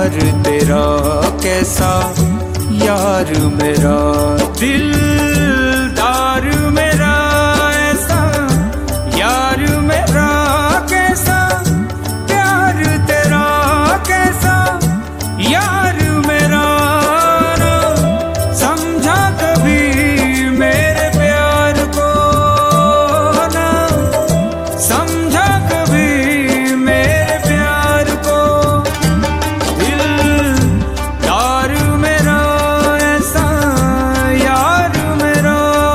प्यार तेरा कैसा यार मेरा, दिलदार मेरा ऐसा यार मेरा कैसा, प्यार तेरा कैसा यार मेरा। ना समझा कभी मेरे प्यार को, ना समझा कभी मेरे प्यार को, दिलदार मेरा ऐसा यार मेरा।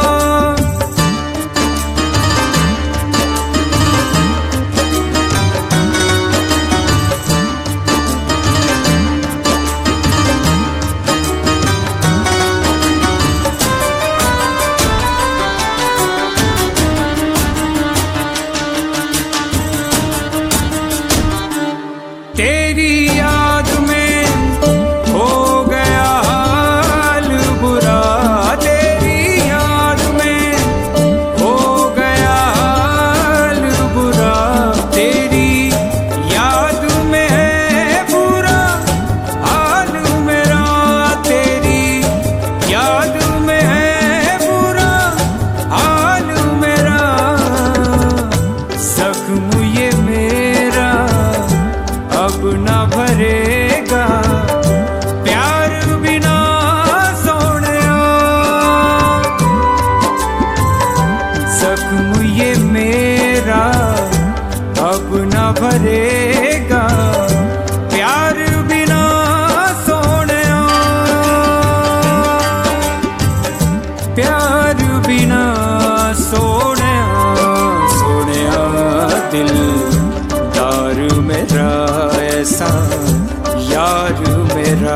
तेरी याद में हो गया हाल बुरा, तेरी याद में हो गया हाल बुरा, तेरी याद में है बुरा हाल मेरा, तेरी याद में है बुरा हाल मेरा। जख्म ये मेरा अब ना भरेगा प्यार बिना सोनिया, जख्म ये मेरा अब ना भरेगा प्यार बिना सोनिया, प्यार बिना सोनिया, सोनिया दिलदार मेरा ऐसा यार मेरा।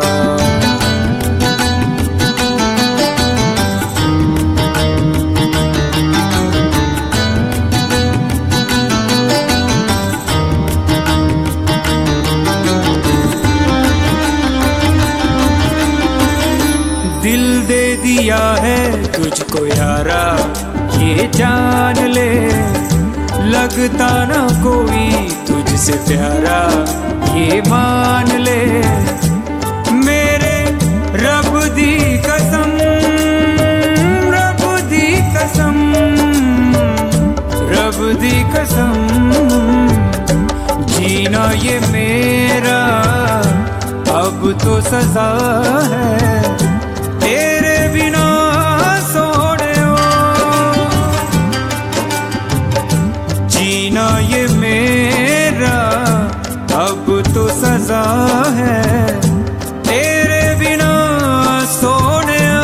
दिल दे दिया है तुझको यारा ये जान ले, लगता ना कोई तुझसे प्यारा ये मान ले। मेरे रब दी कसम, रब दी कसम, रब दी कसम, जीना ये मेरा अब तो सजा है तेरे बिना सोनिया, जीना ये मेरा अब तो सजा है तेरे बिना सोनिया,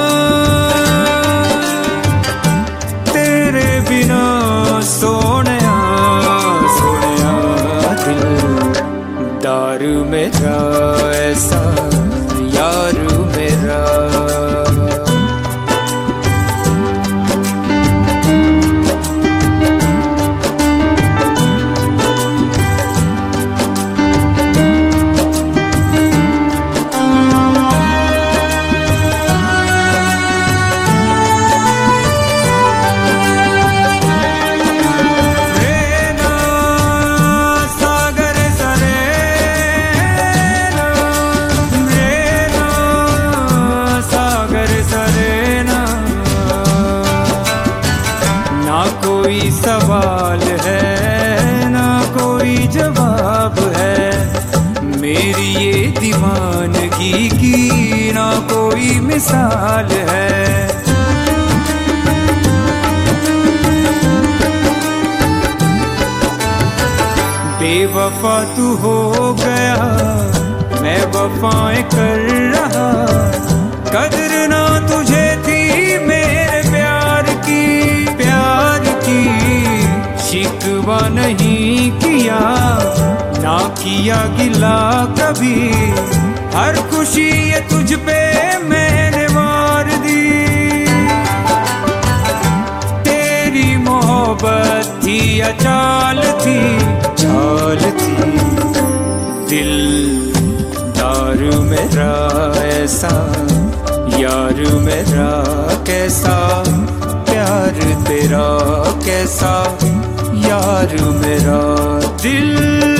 तेरे बिना सोनिया, सोनिया दिलदार मेरा ऐसा यार मेरा। कोई सवाल है ना कोई जवाब है, मेरी ये दीवानगी की ना कोई मिसाल है। बेवफा तू हो गया मैं वफाएं कर रहा, कदर ना तुझे थी मेरे प्यार की, प्यार की। शिकवा नहीं किया ना किया गिला कभी, हर खुशी ये तुझ पे मैंने वार दी। तेरी मोहब्बत थी या चाल थी, चाल थी, दिलदार मेरा ऐसा यार मेरा कैसा, प्यार तेरा कैसा यार मेरा, दिल